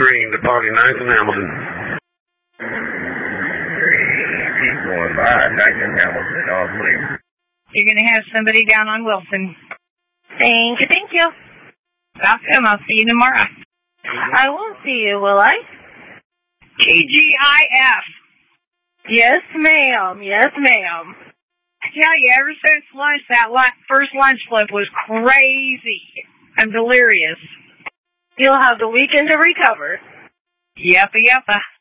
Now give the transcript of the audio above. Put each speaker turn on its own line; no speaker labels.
Green, departing 9th and Hamilton.
Keep going by 9th and Hamilton, off lane.
You're going to have somebody down on Wilson.
Thank you.
Welcome. I'll see you tomorrow.
I won't see you, will I?
TGIF.
Yes, ma'am. Yes, ma'am.
I tell you, ever since lunch, that first lunch flip was crazy. I'm delirious.
You'll have the weekend to recover.
Yuppa.